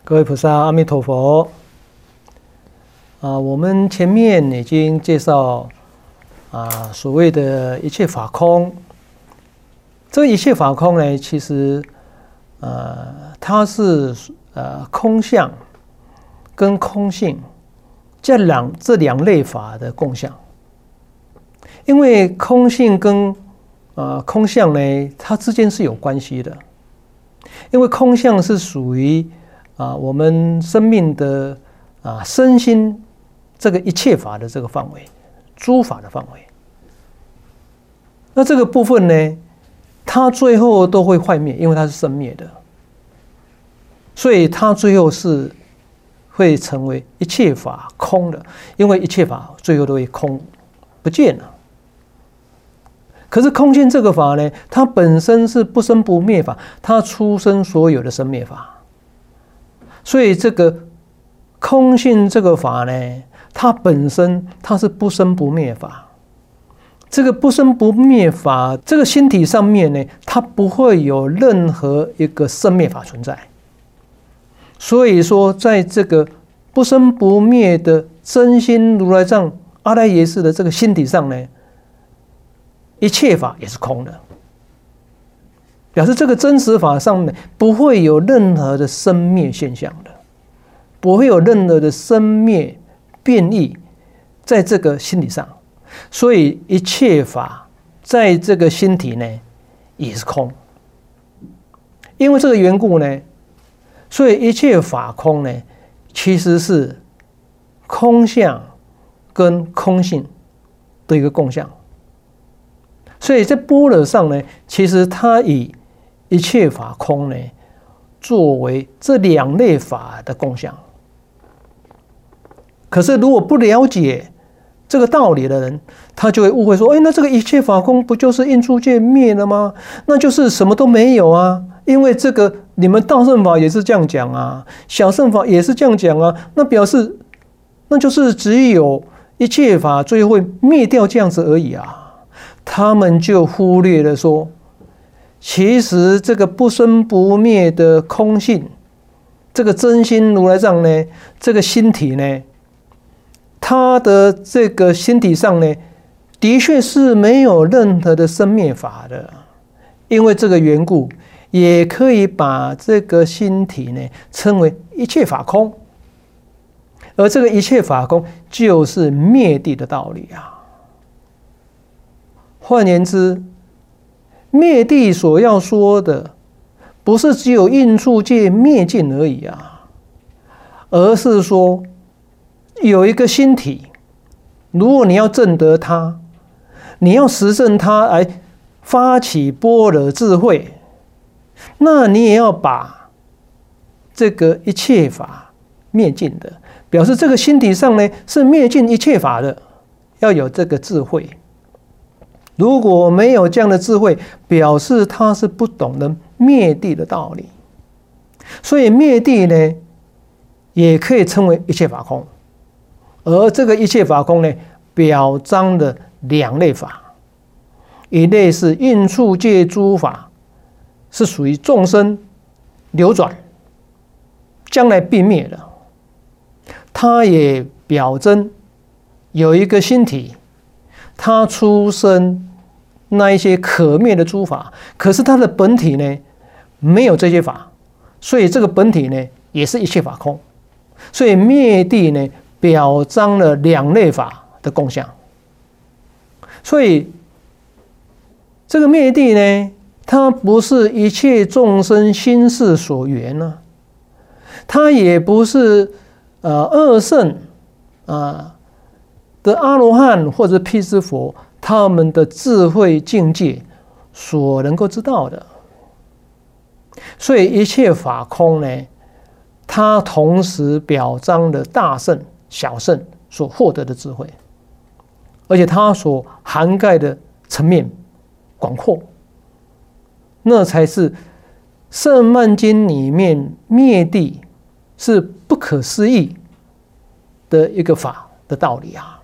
各位菩萨，阿弥陀佛。我们前面已经介绍所谓的一切法空。这个一切法空呢，其实它是空相跟空性这两类法的共相。因为空性跟空相呢，它之间是有关系的。因为空相是属于我们生命的身心这个一切法的这个范围，诸法的范围。那这个部分呢，它最后都会坏灭，因为它是生灭的，所以它最后是会成为一切法空的，因为一切法最后都会空不见了。可是空性这个法呢，它本身是不生不灭法，它出生所有的生灭法。所以这个空性这个法呢，它本身它是不生不灭法。这个不生不灭法，这个心体上面呢，它不会有任何一个生灭法存在。所以说，在这个不生不灭的真心如来藏阿赖耶识的这个心体上呢，一切法也是空的。表示这个真实法上面不会有任何的生灭现象的，不会有任何的生灭变异在这个心体上，所以一切法在这个心体呢也是空。因为这个缘故呢，所以一切法空呢其实是空相跟空性的一个共相。所以在般若上呢，其实它以一切法空呢，作为这两类法的共相。可是如果不了解这个道理的人，他就会误会说：那这个一切法空不就是应处界灭了吗？那就是什么都没有啊！因为这个你们大乘法也是这样讲啊，小乘法也是这样讲啊，那表示那就是只有一切法最后会灭掉这样子而已啊。他们就忽略了说，其实这个不生不灭的空性，这个真心如来藏呢，这个心体呢，它的这个心体上呢，的确是没有任何的生灭法的。因为这个缘故，也可以把这个心体呢称为一切法空。而这个一切法空就是灭地的道理啊。换言之，灭地所要说的，不是只有应处界灭尽而已啊，而是说有一个心体，如果你要证得它，你要实证它来发起般若智慧，那你也要把这个一切法灭尽的，表示这个心体上呢是灭尽一切法的，要有这个智慧。如果没有这样的智慧，表示他是不懂得灭地的道理。所以灭地呢，也可以称为一切法空。而这个一切法空呢，表彰了两类法，一类是应处界诸法，是属于众生流转，将来必灭的。它也表征有一个心体，它出生那一些可灭的诸法，可是它的本体呢没有这些法，所以这个本体呢也是一切法空。所以灭地呢表彰了两类法的共相。所以这个灭地呢，它不是一切众生心事所缘呢，它也不是二圣的阿罗汉或者辟支佛他们的智慧境界所能够知道的。所以一切法空呢，它同时表彰了大圣小圣所获得的智慧，而且它所涵盖的层面广阔，那才是圣曼经里面灭地是不可思议的一个法的道理啊。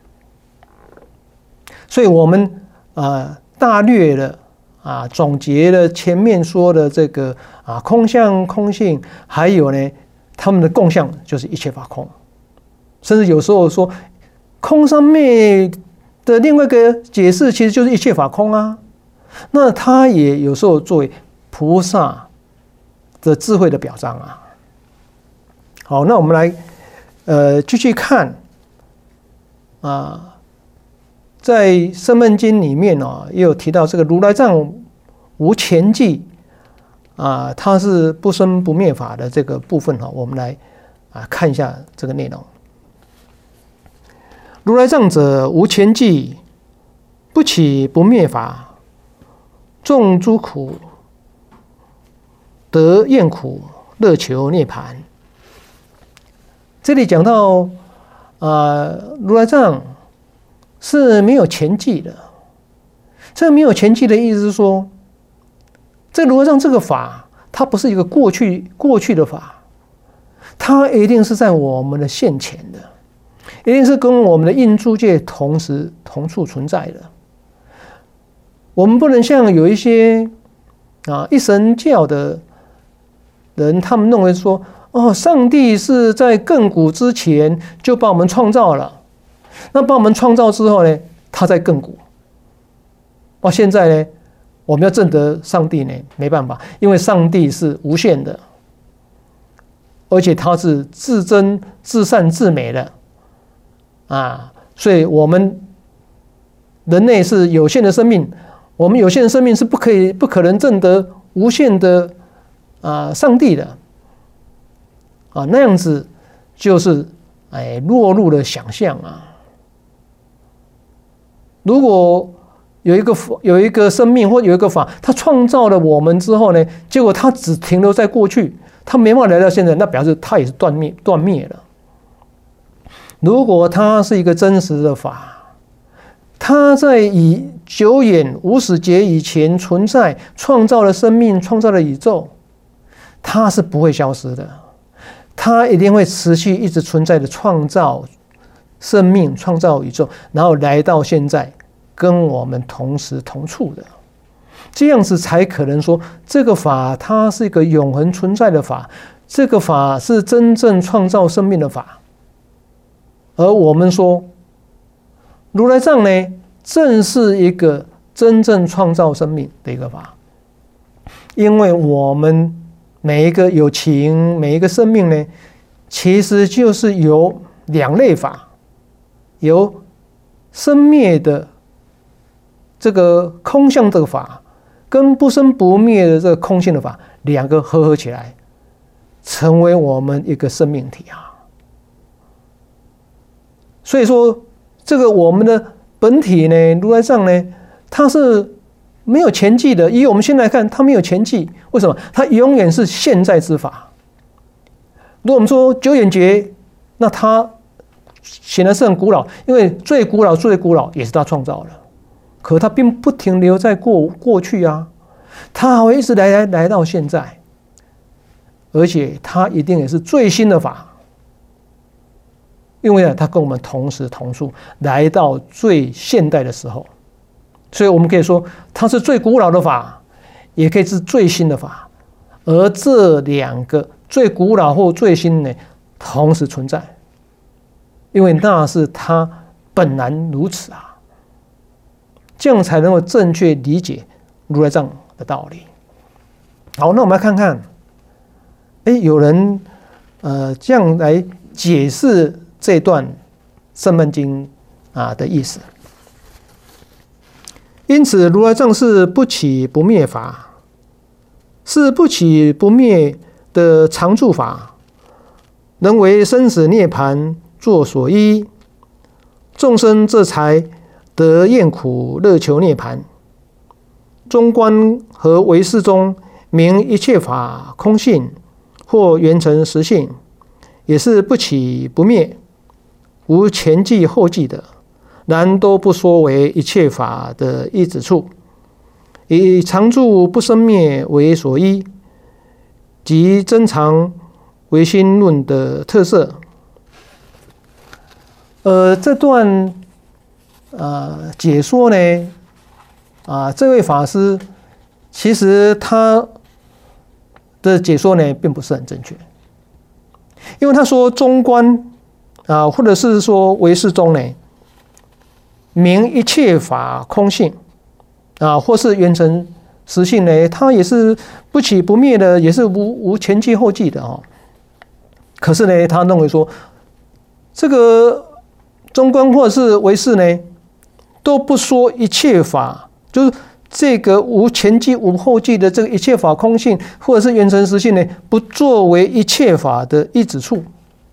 所以我们大略的总结了前面说的这个空相空性，还有呢他们的共相就是一切法空，甚至有时候说空三昧的另外一个解释其实就是一切法空啊。那它也有时候作为菩萨的智慧的表彰啊。好，那我们来继续看啊，在《声闻经》里面呢，也有提到这个如来藏无前际啊，它是不生不灭法的这个部分哈，我们来看一下这个内容。如来藏者无前际，不起不灭法，众诸苦得厌苦，乐求涅槃。这里讲到如来藏是没有前际的。这没有前际的意思是说，这如来藏这个法，它不是一个过去的法，它一定是在我们的现前的，一定是跟我们的应诸界同时同处存在的。我们不能像有一些一神教的人，他们认为说，上帝是在亘古之前就把我们创造了，那把我们创造之后呢，他在亘古。现在呢，我们要证得上帝呢，没办法，因为上帝是无限的，而且他是至真、至善、至美的所以我们人类是有限的生命，我们有限的生命是不可能证得无限的上帝的那样子就是落入了想象如果有一个生命或有一个法，它创造了我们之后呢，结果它只停留在过去，它没办法来到现在，那表示它也是断灭了。如果它是一个真实的法，它在以久远无始劫以前存在，创造了生命，创造了宇宙，它是不会消失的，它一定会持续一直存在的创造生命，创造宇宙，然后来到现在跟我们同时同处的，这样子才可能说这个法它是一个永恒存在的法，这个法是真正创造生命的法。而我们说如来藏呢，正是一个真正创造生命的一个法，因为我们每一个有情，每一个生命呢，其实就是由两类法，由生灭的这个空相的法跟不生不灭的这个空性的法，两个合起来，成为我们一个生命体所以说，这个我们的本体呢，如来藏呢，它是没有前际的。以我们现在看，它没有前际，为什么？它永远是现在之法。如果我们说久远劫，那它显然是很古老，因为最古老也是它创造的。可它并不停留在过去它还会一直来到现在，而且它一定也是最新的法。因为它跟我们同时同处，来到最现代的时候，所以我们可以说它是最古老的法，也可以是最新的法。而这两个最古老或最新呢，同时存在，因为那是它本然如此这样才能够正确理解如来藏的道理。好，那我们来看看，有人这样来解释这段声闻经的意思。因此，如来藏是不起不灭法，是不起不灭的常住法，能为生死涅槃作所依，众生这才得厌苦，乐求涅槃。中观和唯识中明一切法空性或缘成实性，也是不起不灭，无前际后际的，然都不说为一切法的依止处，以常住不生灭为所依，即真常唯心论的特色。这段解说呢，这位法师其实他的解说呢并不是很正确， 因为他说中观啊，或者是说唯识中呢，明一切法空性啊，或是缘成实性呢，它也是不起不灭的，也是无前继后继的哦。可是呢，他认为说这个中观或者是唯识呢，都不说一切法，就是这个无前继无后继的这个一切法空性，或者是缘成实性呢，不作为一切法的依止处。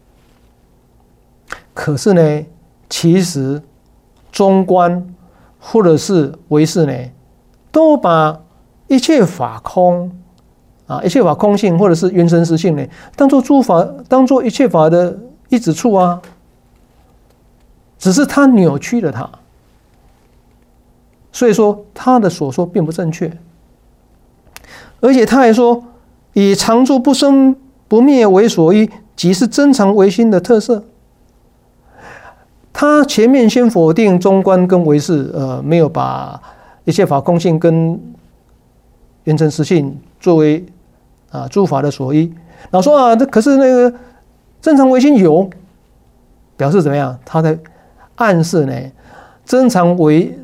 可是呢，其实中观或者是唯识呢，都把一切法空啊，一切法空性或者是缘成实性呢，当作诸法，当作一切法的依止处啊。只是他扭曲了它，所以说他的所说并不正确。而且他还说，以常住不生不灭为所依，即是真常唯心的特色。他前面先否定中观跟唯识，没有把一切法空性跟缘成实性作为诸法的所依，然后说啊，可是那个真常唯心有，表示怎么样？他在暗示呢，真常唯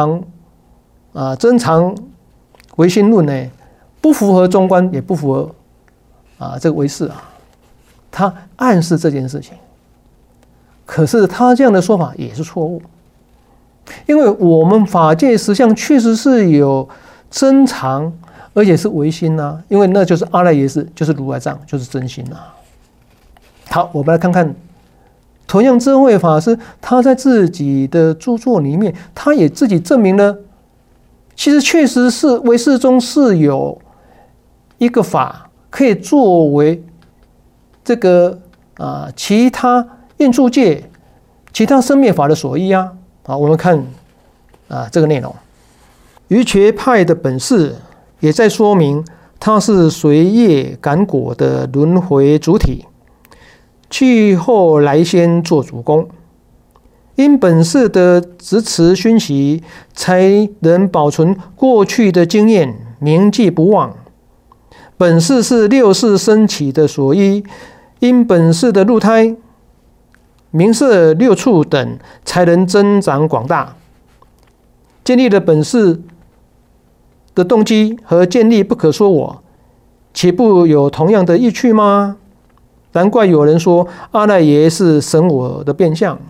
心论呢，不符合中观，也不符合这个唯识啊，他暗示这件事情。可是他这样的说法也是错误，因为我们法界实相确实是有真常，而且是唯心啊，因为那就是阿赖耶识，就是如来藏，就是真心啊。好，我们来看看，同样智慧法师他在自己的著作里面，他也自己证明了，其实确实是唯识中是有一个法可以作为这个其他应处界、其他生灭法的所依啊。好，我们看这个内容，瑜伽派的本事也在说明，它是随业感果的轮回主体，去后来先做主功，因本事的执持熏习，才能保存过去的经验，铭记不忘。本事是六识升起的所依，因本事的入胎、名色六处等，才能增长广大。建立了本事的动机和建立不可说我，岂不有同样的意趣吗？难怪有人说阿赖耶是神我的变相。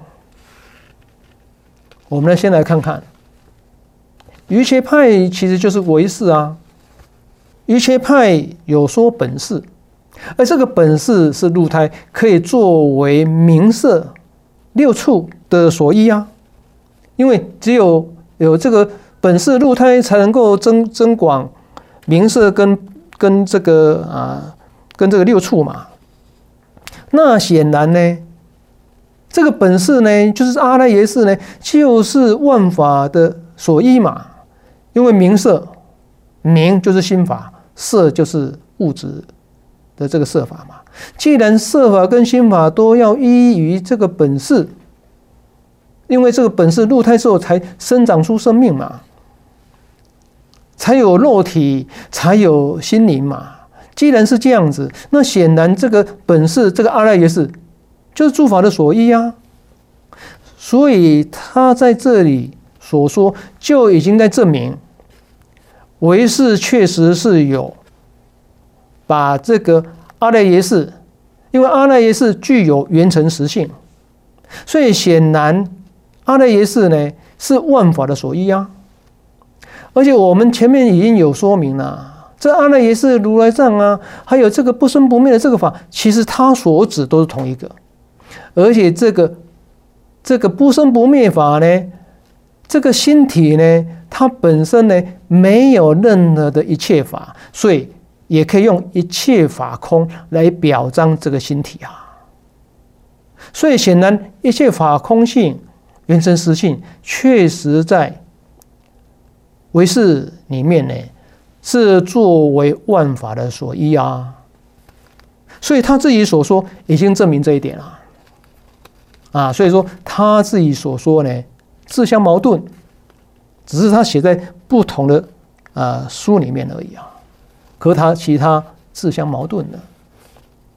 我们先来看看，瑜伽派其实就是唯识啊。瑜伽派有说本事，而这个本事是入胎，可以作为名色六处的所依啊。因为只有这个本事入胎，才能够增广名色跟这个六处嘛。那显然呢，这个本事呢，就是阿赖耶识呢，就是万法的所依嘛。因为名色，名就是心法，色就是物质的这个色法嘛。既然色法跟心法都要依于这个本事，因为这个本事入胎之后才生长出生命嘛，才有肉体，才有心灵嘛。既然是这样子，那显然这个本事，这个阿赖耶识，就是诸法的所依啊。所以他在这里所说，就已经在证明，唯识确实是有把这个阿赖耶识，因为阿赖耶识具有缘成实性，所以显然阿赖耶识呢是万法的所依啊。而且我们前面已经有说明了。这阿赖耶识、如来藏啊，还有这个不生不灭的这个法，其实它所指都是同一个。而且这个不生不灭法呢，这个心体呢，它本身呢没有任何的一切法，所以也可以用一切法空来表彰这个心体啊。所以显然一切法空性、缘成实性，确实在唯识里面呢，是作为万法的所依啊。所以他自己所说已经证明这一点了所以说他自己所说呢自相矛盾，只是他写在不同的书里面而已可是他其他自相矛盾的。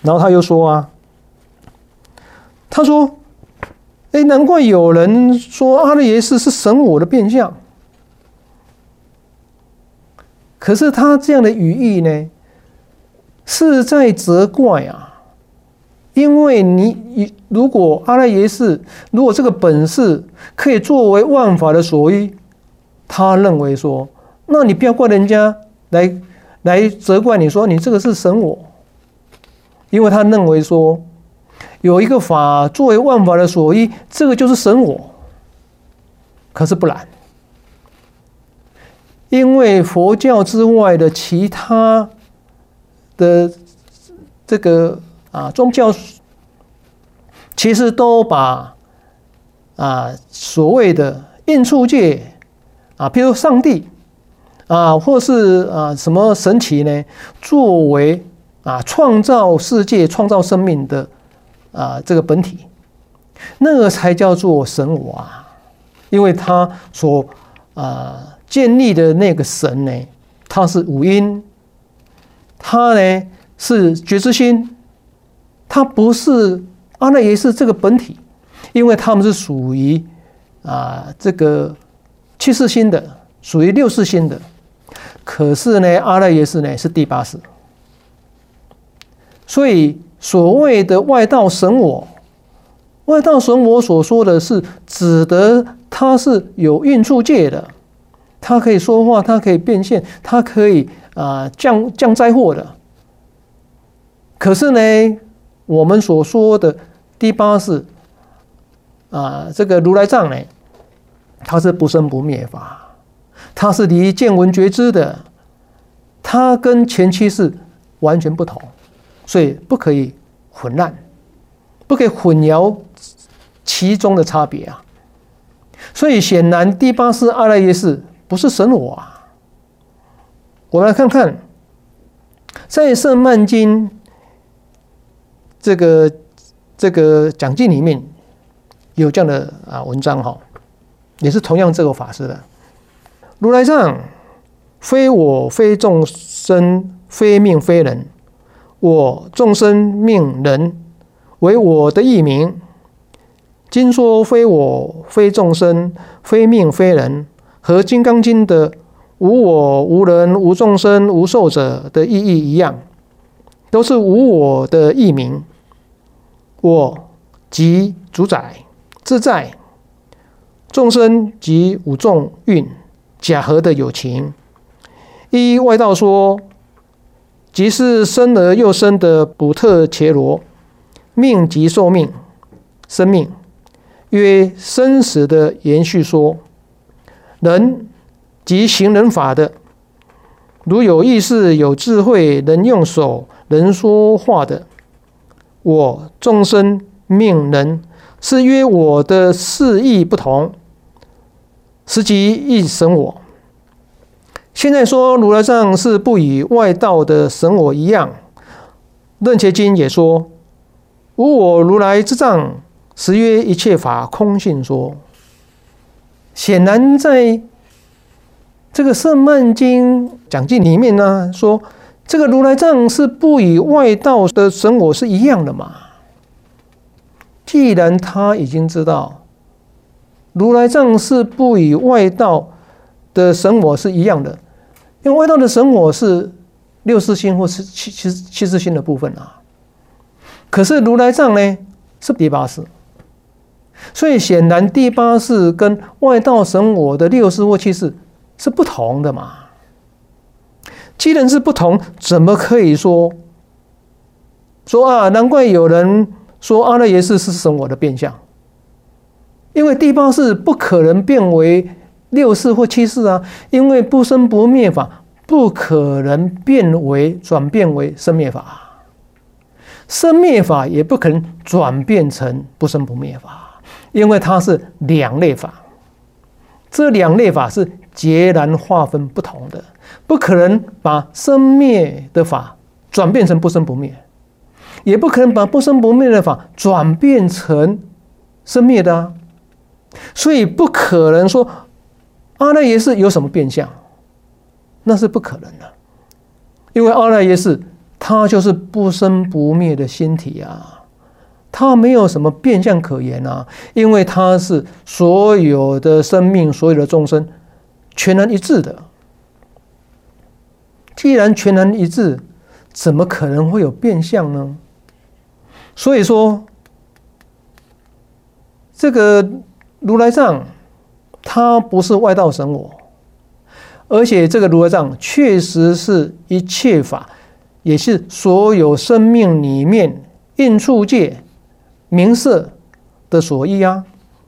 然后他又说啊，他说，难怪有人说阿赖耶识是神我的变相。可是他这样的语义呢，是在责怪啊，因为你如果阿赖耶识，如果这个本事可以作为万法的所依，他认为说，那你不要怪人家来责怪你说你这个是神我，因为他认为说有一个法作为万法的所依，这个就是神我。可是不然，因为佛教之外的其他的这个宗教，其实都把所谓的应处界譬如上帝或是什么神奇呢，作为创造世界、创造生命的这个本体，那个才叫做神我啊。因为他所建立的那个神呢，他是五阴，他呢是觉知心，他不是阿赖耶识这个本体，因为他们是属于这个七识心的，属于六识心的。可是呢，阿赖耶识呢是第八识，所以所谓的外道神我，外道神我所说的是指的他是有应处界的，他可以说话，他可以变现，他可以降灾祸的。可是呢，我们所说的第八识这个如来藏呢，它是不生不灭法。它是离见闻觉知的，它跟前七识完全不同，所以不可以混乱，不可以混淆其中的差别啊。所以显然第八识阿赖耶识不是神我啊。我们来看看，在《圣曼经》这个讲经里面有这样的文章哈，也是同样这个法师的。如来藏，非我非众生，非命非人，我众生命人，为我的义名。经说非我非众生，非命非人，和《金刚经》的无我无人无众生无寿者的意义一样，都是无我的义名。我即主宰自在，众生即五众蕴假合的有情。依外道说，即是生而又生的补特伽罗，命即寿命，生命，曰生死的延续说。人即行人法的，如有意识有智慧，能用手能说话的，我众生命人，是约我的事义不同，实即亦神我。现在说如来藏是不与外道的神我一样，楞伽经也说，无我如来之藏，实曰一切法空性说。显然在这个圣曼经讲经里面呢，说这个如来藏是不与外道的神我是一样的嘛。既然他已经知道如来藏是不与外道的神我是一样的，因为外道的神我是六识心或是七识心的部分啊。可是如来藏呢是第八识，所以显然第八识跟外道神我的六识或七识是不同的嘛。既然是不同，怎么可以说难怪有人说阿赖耶识是神我的变相？因为第八识不可能变为六识或七识啊，因为不生不灭法不可能转变为生灭法，生灭法也不可能转变成不生不灭法，因为它是两类法，这两类法是截然划分不同的，不可能把生灭的法转变成不生不灭，也不可能把不生不灭的法转变成生灭的啊。所以不可能说阿赖耶识有什么变相，那是不可能的。因为阿赖耶识它就是不生不灭的心体啊，它没有什么变相可言啊，因为它是所有的生命、所有的众生全然一致的。既然全然一致，怎么可能会有变相呢？所以说，这个如来藏，它不是外道神我，而且这个如来藏确实是一切法，也是所有生命里面应处界名色的所依啊。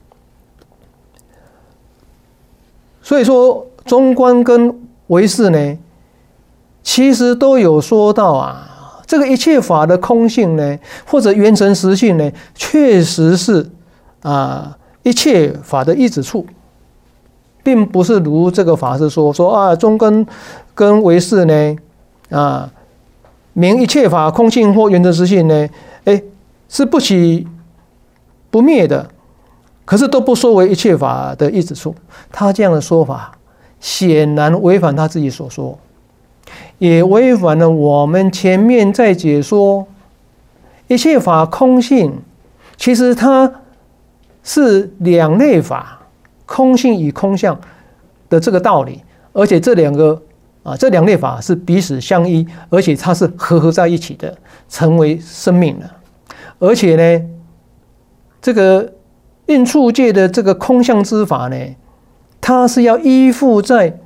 所以说，中观跟唯识呢，其实都有说到啊，这个一切法的空性呢，或者缘成实性呢，确实是一切法的依止处，并不是如这个法师说啊，中观跟唯识呢，明一切法空性或缘成实性呢，是不起不灭的，可是都不说为一切法的依止处。他这样的说法，显然违反他自己所说，也违反了我们前面在解说一切法空性，其实它是两类法，空性与空相的这个道理，而且这两类法是彼此相依，而且它是合在一起的，成为生命了。而且呢，这个应处界的这个空相之法呢，它是要依附在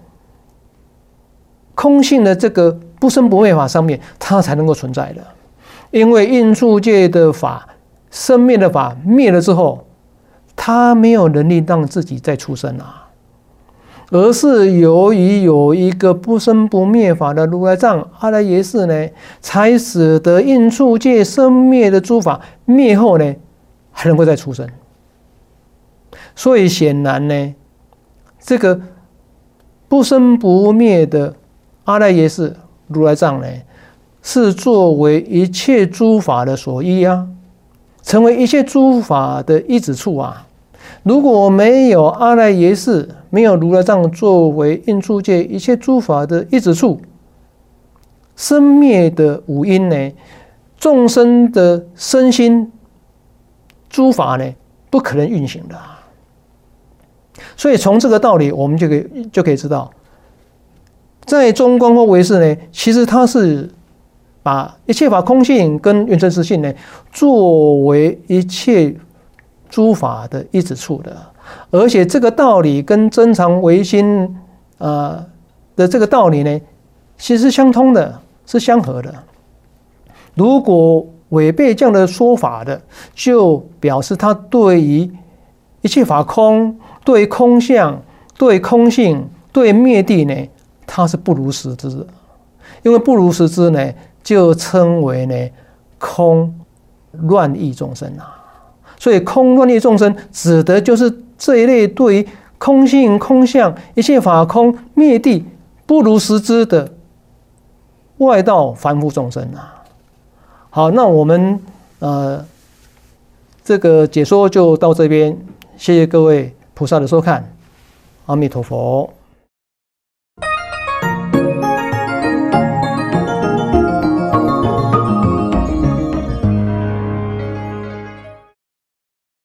空性的这个不生不灭法上面，它才能够存在的。因为应处界的法，生灭的法灭了之后，它没有能力让自己再出生啊，而是由于有一个不生不灭法的如来藏阿赖耶识呢，才使得应处界生灭的诸法灭后呢，还能够再出生。所以显然呢，这个不生不灭的阿赖耶识如来藏呢，是作为一切诸法的所依啊，成为一切诸法的依止处啊。如果没有阿赖耶识，没有如来藏作为应处界一切诸法的依止处，生灭的五因呢，众生的身心诸法呢，不可能运行的啊。所以从这个道理，我们就可以知道，在中观或唯识呢，其实它是把一切法空性跟缘成实性呢，作为一切诸法的依止处的，而且这个道理跟真常唯心的这个道理呢，其实是相通的，是相合的。如果违背这样的说法的，就表示他对于一切法空、对空相、对空性、对灭地呢，他是不如实知的。因为不如实知呢，就称为呢空乱意众生啊。所以空乱意众生指的就是这一类对于空性、空相、一切法空、灭地不如实知的外道凡夫众生啊。好，那我们这个解说就到这边，谢谢各位菩萨的收看，阿弥陀佛。